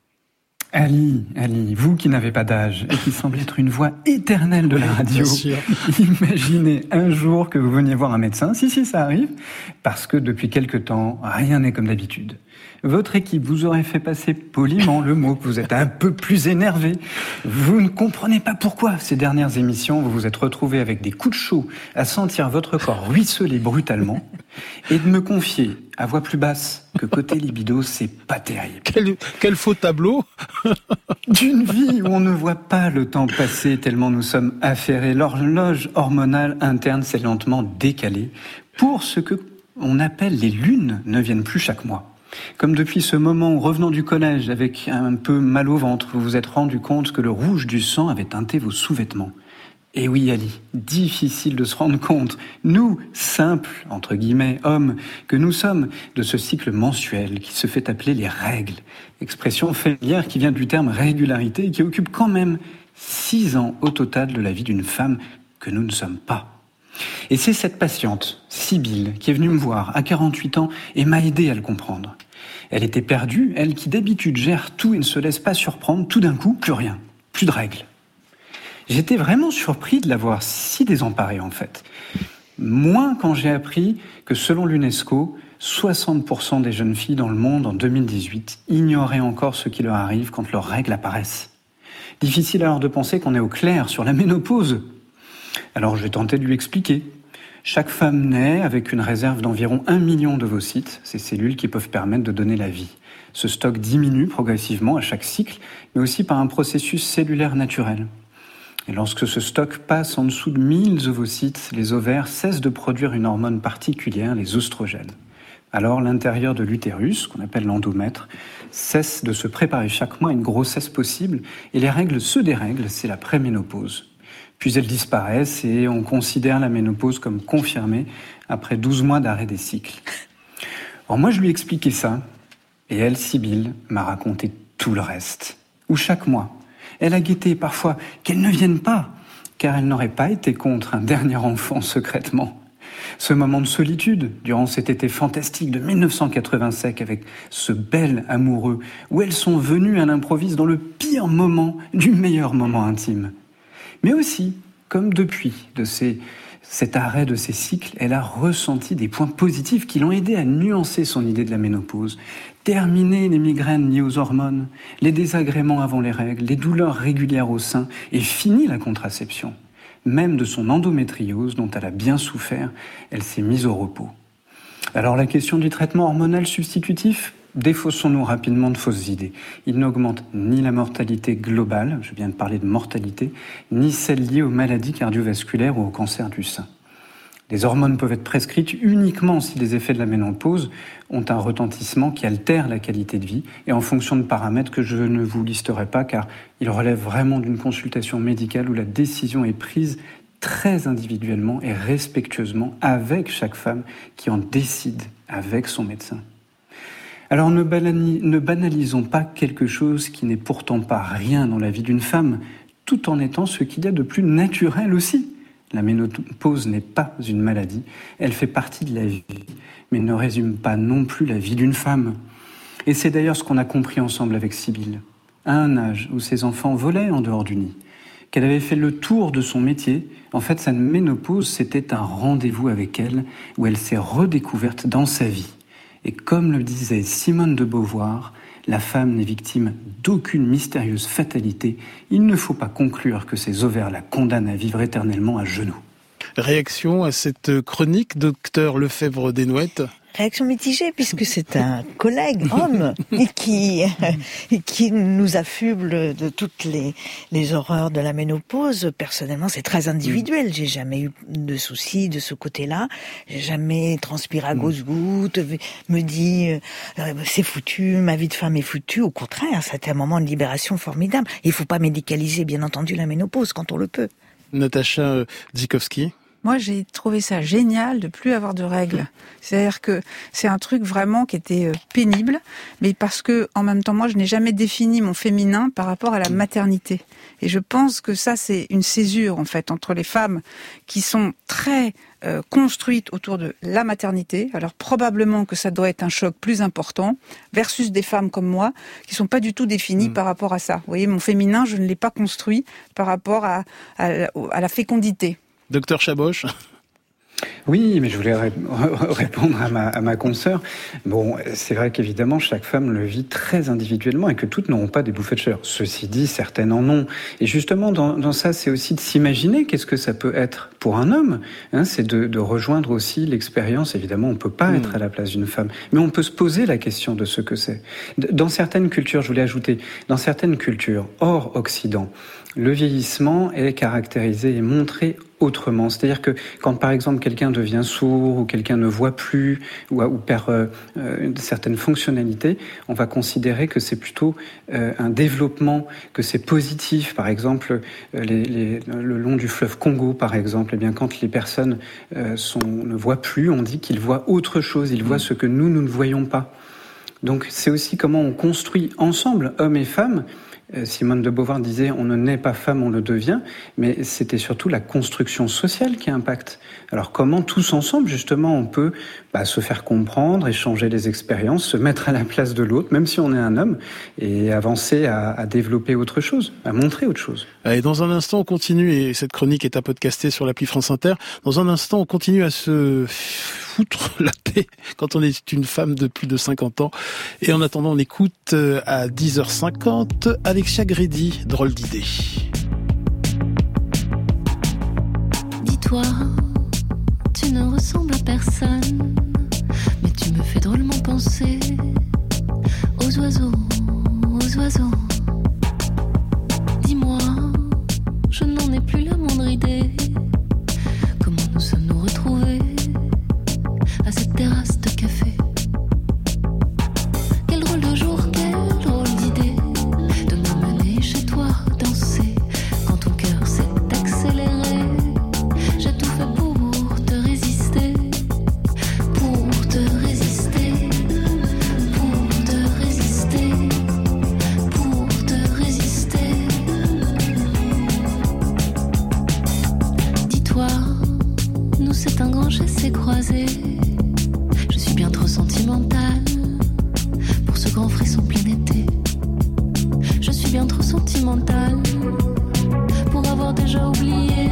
Ali, vous qui n'avez pas d'âge et qui semblez être une voix éternelle de la radio, imaginez un jour que vous veniez voir un médecin, si ça arrive, parce que depuis quelque temps, rien n'est comme d'habitude. Votre équipe vous aurait fait passer poliment le mot que vous êtes un peu plus énervé. Vous ne comprenez pas pourquoi ces dernières émissions, vous vous êtes retrouvés avec des coups de chaud à sentir votre corps ruisseler brutalement et de me confier à voix plus basse que côté libido, c'est pas terrible. Quel faux tableau. D'une vie où on ne voit pas le temps passer tellement nous sommes affairés. L'horloge hormonale interne s'est lentement décalée pour ce que on appelle les lunes ne viennent plus chaque mois. Comme depuis ce moment où, revenant du collège avec un peu mal au ventre, vous vous êtes rendu compte que le rouge du sang avait teinté vos sous-vêtements. Et oui, Ali, difficile de se rendre compte, nous, simples, entre guillemets, hommes, que nous sommes, de ce cycle mensuel qui se fait appeler les règles. Expression familière qui vient du terme régularité et qui occupe quand même 6 ans au total de la vie d'une femme que nous ne sommes pas. Et c'est cette patiente, Sibylle, qui est venue me voir à 48 ans et m'a aidé à le comprendre. Elle était perdue, elle qui d'habitude gère tout et ne se laisse pas surprendre, tout d'un coup, plus rien, plus de règles. J'étais vraiment surpris de la voir si désemparée en fait. Moins quand j'ai appris que selon l'UNESCO, 60% des jeunes filles dans le monde en 2018 ignoraient encore ce qui leur arrive quand leurs règles apparaissent. Difficile alors de penser qu'on est au clair sur la ménopause. Alors j'ai tenté de lui expliquer. Chaque femme naît avec une réserve d'environ 1 million d'ovocytes, ces cellules qui peuvent permettre de donner la vie. Ce stock diminue progressivement à chaque cycle, mais aussi par un processus cellulaire naturel. Et lorsque ce stock passe en dessous de 1000 ovocytes, les ovaires cessent de produire une hormone particulière, les oestrogènes. Alors l'intérieur de l'utérus, qu'on appelle l'endomètre, cesse de se préparer chaque mois à une grossesse possible, et les règles se dérèglent, c'est la préménopause. Puis elles disparaissent et on considère la ménopause comme confirmée après 12 mois d'arrêt des cycles. Alors moi, je lui ai expliqué ça, et elle, Sibylle, m'a raconté tout le reste. Où chaque mois, elle a guetté parfois qu'elle ne vienne pas, car elle n'aurait pas été contre un dernier enfant secrètement. Ce moment de solitude, durant cet été fantastique de 1985 avec ce bel amoureux, où elles sont venues à l'improviste dans le pire moment du meilleur moment intime. Mais aussi, comme depuis cet arrêt de ses cycles, elle a ressenti des points positifs qui l'ont aidé à nuancer son idée de la ménopause. Terminer les migraines liées aux hormones, les désagréments avant les règles, les douleurs régulières au sein, et fini la contraception. même de son endométriose dont elle a bien souffert, elle s'est mise au repos. Alors la question du traitement hormonal substitutif, défaussons-nous rapidement de fausses idées. Il n'augmente ni la mortalité globale, je viens de parler de mortalité, ni celle liée aux maladies cardiovasculaires ou au cancer du sein. Les hormones peuvent être prescrites uniquement si les effets de la ménopause ont un retentissement qui altère la qualité de vie et en fonction de paramètres que je ne vous listerai pas car ils relèvent vraiment d'une consultation médicale où la décision est prise très individuellement et respectueusement avec chaque femme qui en décide avec son médecin. Alors ne banalisons pas quelque chose qui n'est pourtant pas rien dans la vie d'une femme, tout en étant ce qu'il y a de plus naturel aussi. La ménopause n'est pas une maladie, elle fait partie de la vie, mais ne résume pas non plus la vie d'une femme. Et c'est d'ailleurs ce qu'on a compris ensemble avec Sibylle, à un âge où ses enfants volaient en dehors du nid, qu'elle avait fait le tour de son métier. En fait, sa ménopause, c'était un rendez-vous avec elle, où elle s'est redécouverte dans sa vie. Et comme le disait Simone de Beauvoir, la femme n'est victime d'aucune mystérieuse fatalité. Il ne faut pas conclure que ses ovaires la condamnent à vivre éternellement à genoux. Réaction à cette chronique, docteur Lefebvre-Desnouettes? Réaction mitigée, puisque c'est un collègue, homme, et qui nous affuble de toutes les horreurs de la ménopause. Personnellement, c'est très individuel. J'ai jamais eu de soucis de ce côté-là. J'ai jamais transpiré à goutte-goutte, me dit c'est foutu, ma vie de femme est foutue. Au contraire, c'était un moment de libération formidable. Il faut pas médicaliser, bien entendu, la ménopause quand on le peut. Natacha Dzikowski. Moi, j'ai trouvé ça génial de plus avoir de règles. C'est-à-dire que c'est un truc vraiment qui était pénible, mais parce que, en même temps, moi, je n'ai jamais défini mon féminin par rapport à la maternité. Et je pense que ça, c'est une césure, en fait, entre les femmes qui sont très construites autour de la maternité. Alors, probablement que ça doit être un choc plus important, versus des femmes comme moi, qui sont pas du tout définies par rapport à ça. Vous voyez, mon féminin, je ne l'ai pas construit par rapport à la fécondité. Docteur Chaboch. Oui, mais je voulais répondre à ma consoeur. Bon, c'est vrai qu'évidemment, chaque femme le vit très individuellement et que toutes n'auront pas des bouffées de chaleur. Ceci dit, certaines en ont. Et justement, dans ça, c'est aussi de s'imaginer qu'est-ce que ça peut être pour un homme. C'est de rejoindre aussi l'expérience. Évidemment, on ne peut pas être à la place d'une femme, mais on peut se poser la question de ce que c'est. Dans certaines cultures, je voulais ajouter, dans certaines cultures hors Occident, le vieillissement est caractérisé et montré autrement. C'est-à-dire que quand, par exemple, quelqu'un devient sourd ou quelqu'un ne voit plus ou perd certaines fonctionnalités, on va considérer que c'est plutôt un développement, que c'est positif. Par exemple, le long du fleuve Congo, par exemple, eh bien, quand les personnes ne voient plus, on dit qu'ils voient autre chose, ils voient ce que nous ne voyons pas. Donc c'est aussi comment on construit ensemble, hommes et femmes. Simone de Beauvoir disait « on ne naît pas femme, on le devient », mais c'était surtout la construction sociale qui impacte. Alors comment tous ensemble, justement, on peut se faire comprendre, échanger les expériences, se mettre à la place de l'autre, même si on est un homme, et avancer à développer autre chose, à montrer autre chose. Et dans un instant, on continue, et cette chronique est à podcaster sur l'appli France Inter, dans un instant, on continue à se foutre la paix quand on est une femme de plus de 50 ans. Et en attendant, on écoute à 10h50 Alexia Grédy, Drôle d'idée. Dis-toi, tu ne ressembles à personne, mais tu me fais drôlement penser aux oiseaux, aux oiseaux. Dis-moi, je n'en ai plus la moindre idée. Comment nous sommes-nous retrouvés à cette terrasse de café? Quel drôle de jour, quelle drôle d'idée de m'emmener chez toi danser quand ton cœur s'est accéléré. J'ai tout fait pour te résister, pour te résister, pour te résister, pour te résister. Dis-toi, nous c'est un grand chassé croisé. Je suis bien trop sentimentale pour ce grand frisson plein été. Je suis bien trop sentimentale pour avoir déjà oublié.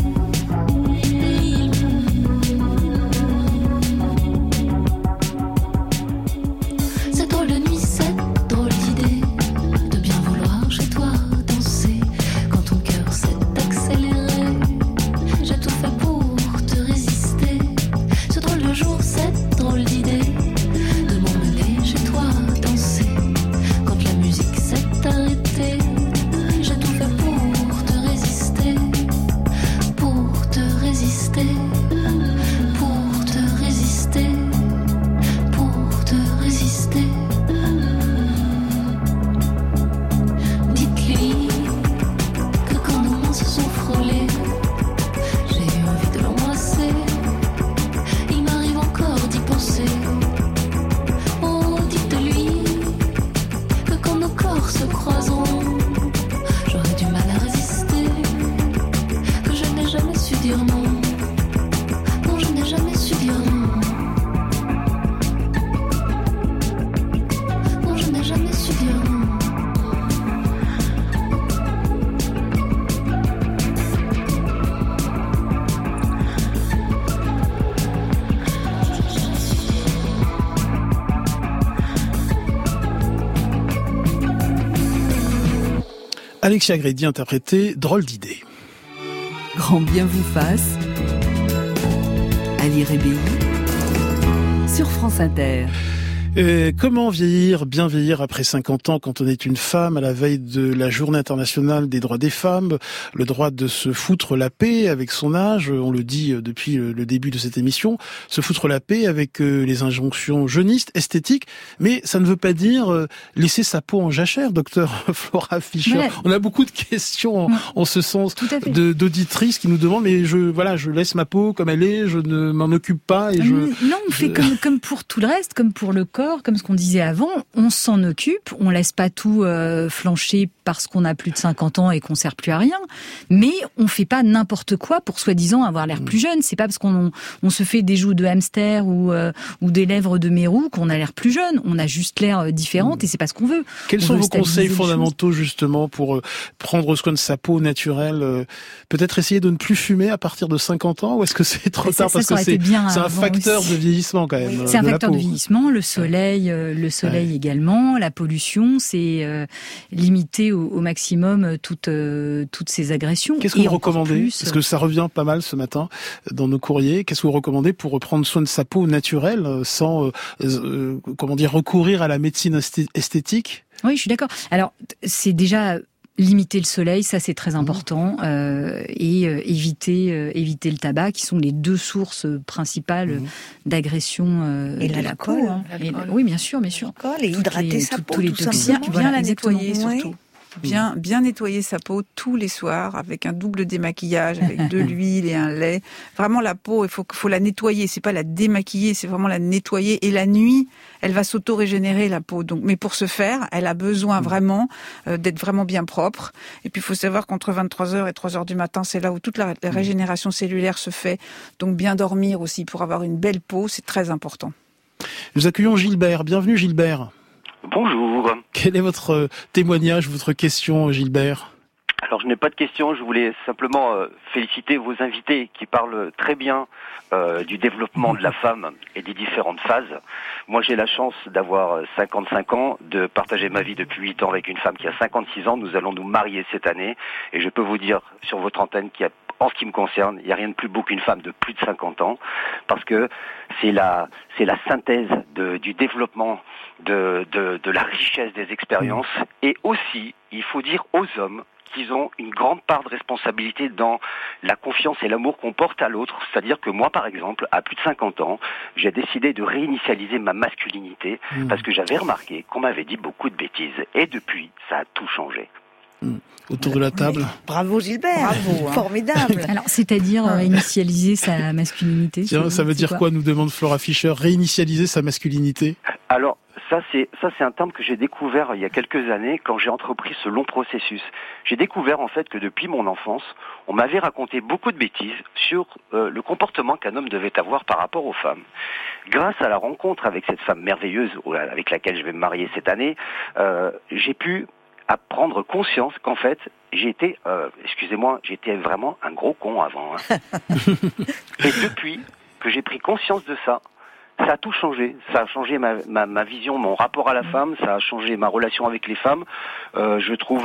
Cette drôle de nuit, cette drôle d'idée de bien vouloir chez toi danser quand ton cœur s'est accéléré. Alexia Grédy interprétait Drôle d'idée. Grand bien vous fasse. Ali Rébéi sur France Inter. Comment vieillir, bien vieillir après 50 ans quand on est une femme à la veille de la Journée internationale des droits des femmes, le droit de se foutre la paix avec son âge, on le dit depuis le début de cette émission, se foutre la paix avec les injonctions jeunistes, esthétiques, mais ça ne veut pas dire laisser sa peau en jachère, docteur Flora Fischer. Ouais. On a beaucoup de questions en ce sens d'auditrices qui nous demandent mais je laisse ma peau comme elle est, je ne m'en occupe pas et Non, on fait comme pour tout le reste, comme pour le corps, comme ce qu'on disait avant, on s'en occupe, on laisse pas tout flancher parce qu'on a plus de 50 ans et qu'on sert plus à rien, mais on fait pas n'importe quoi pour soi-disant avoir l'air plus jeune. C'est pas parce qu'on se fait des joues de hamster ou des lèvres de mérou qu'on a l'air plus jeune. On a juste l'air différente et c'est pas ce qu'on veut. Quels sont vos conseils fondamentaux justement pour prendre soin de sa peau naturelle? Peut-être essayer de ne plus fumer à partir de 50 ans ou est-ce que c'est trop tard parce que c'est un facteur de vieillissement quand même. C'est un facteur de vieillissement, le soleil également, la pollution, c'est limiter au maximum toutes ces agressions. Qu'est-ce que vous recommandez? Parce que ça revient pas mal ce matin dans nos courriers. Qu'est-ce que vous recommandez pour prendre soin de sa peau naturelle sans recourir à la médecine esthétique? Oui, je suis d'accord. Alors, c'est déjà limiter le soleil, ça c'est très important, et éviter le tabac, qui sont les deux sources principales d'agression et de la peau. Oui, bien sûr. L'alcool et hydrater sa peau, tous les toxines, bien la nettoyer surtout. Bien nettoyer sa peau tous les soirs avec un double démaquillage, avec de l'huile et un lait. Vraiment la peau, il faut la nettoyer. C'est pas la démaquiller, c'est vraiment la nettoyer. Et la nuit, elle va s'auto-régénérer la peau. Donc, mais pour ce faire, elle a besoin vraiment d'être vraiment bien propre. Et puis il faut savoir qu'entre 23h et 3h du matin, c'est là où toute la régénération cellulaire se fait. Donc bien dormir aussi pour avoir une belle peau, c'est très important. Nous accueillons Gilbert. Bienvenue Gilbert. Bonjour. Quel est votre témoignage, votre question, Gilbert? Alors, je n'ai pas de question, je voulais simplement féliciter vos invités qui parlent très bien du développement de la femme et des différentes phases. Moi, j'ai la chance d'avoir 55 ans, de partager ma vie depuis 8 ans avec une femme qui a 56 ans. Nous allons nous marier cette année et je peux vous dire sur votre antenne qu'il y a, en ce qui me concerne, il n'y a rien de plus beau qu'une femme de plus de 50 ans parce que c'est la synthèse du développement de la richesse des expériences et aussi, il faut dire aux hommes qu'ils ont une grande part de responsabilité dans la confiance et l'amour qu'on porte à l'autre. C'est-à-dire que moi, par exemple, à plus de 50 ans, j'ai décidé de réinitialiser ma masculinité parce que j'avais remarqué qu'on m'avait dit beaucoup de bêtises. Et depuis, ça a tout changé. Autour de la table. Bravo Gilbert, formidable. Alors, c'est-à-dire réinitialiser sa masculinité. Tiens, ça veut dire quoi, nous demande Flora Fischer, réinitialiser sa masculinité? Alors, ça c'est un terme que j'ai découvert il y a quelques années quand j'ai entrepris ce long processus. J'ai découvert en fait que depuis mon enfance, on m'avait raconté beaucoup de bêtises sur le comportement qu'un homme devait avoir par rapport aux femmes. Grâce à la rencontre avec cette femme merveilleuse avec laquelle je vais me marier cette année, j'ai pu prendre conscience qu'en fait, j'étais vraiment un gros con avant. Et depuis que j'ai pris conscience de ça, ça a tout changé. Ça a changé ma vision, mon rapport à la femme. Ça a changé ma relation avec les femmes. Je trouve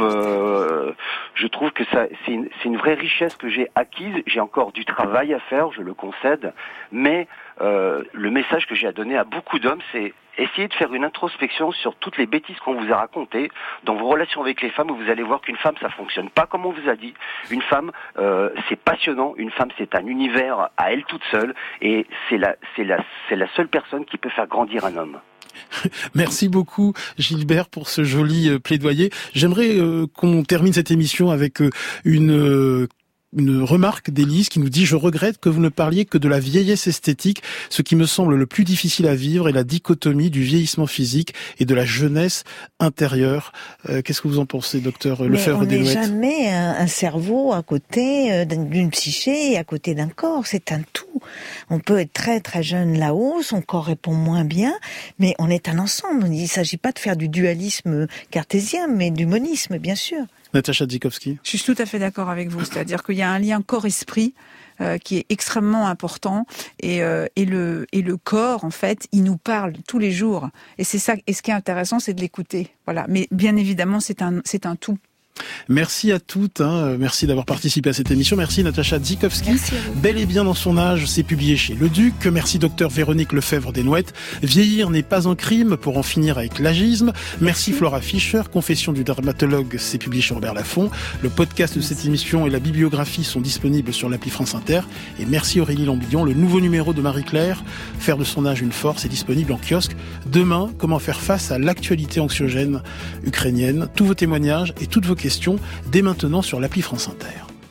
que ça, c'est une vraie richesse que j'ai acquise. J'ai encore du travail à faire, je le concède. Mais le message que j'ai à donner à beaucoup d'hommes, c'est essayez de faire une introspection sur toutes les bêtises qu'on vous a racontées dans vos relations avec les femmes, où vous allez voir qu'une femme, ça fonctionne pas comme on vous a dit. Une femme, c'est passionnant. Une femme, c'est un univers à elle toute seule, et c'est la seule personne qui peut faire grandir un homme. Merci beaucoup Gilbert pour ce joli plaidoyer. J'aimerais qu'on termine cette émission avec une remarque d'Élise qui nous dit « Je regrette que vous ne parliez que de la vieillesse esthétique. Ce qui me semble le plus difficile à vivre est la dichotomie du vieillissement physique et de la jeunesse intérieure. » Qu'est-ce que vous en pensez, docteur Lefebvre-Desnouettes? On n'est jamais un cerveau à côté d'une psyché et à côté d'un corps. C'est un tout. On peut être très très jeune là-haut, son corps répond moins bien, mais on est un ensemble. Il ne s'agit pas de faire du dualisme cartésien, mais du monisme, bien sûr. Natacha Dzikowski. Je suis tout à fait d'accord avec vous. C'est-à-dire qu'il y a un lien corps-esprit qui est extrêmement important et le corps, en fait, il nous parle tous les jours. Et c'est ça. Et ce qui est intéressant, c'est de l'écouter. Voilà. Mais bien évidemment, c'est un tout. Merci à toutes, merci d'avoir participé à cette émission. Merci Natacha Dzikowski. Bel et bien dans son âge, c'est publié chez Le Duc. Merci docteur Véronique Lefebvre-Desnouettes. Vieillir n'est pas un crime pour en finir avec l'agisme. Merci Flora Fischer. Confession du dermatologue, c'est publié chez Robert Laffont. Le podcast de cette émission et la bibliographie sont disponibles sur l'appli France Inter. Et merci Aurélie Lambillon. Le nouveau numéro de Marie-Claire, Faire de son âge une force, est disponible en kiosque. Demain, comment faire face à l'actualité anxiogène ukrainienne. Tous vos témoignages et toutes vos questions dès maintenant sur l'appli France Inter.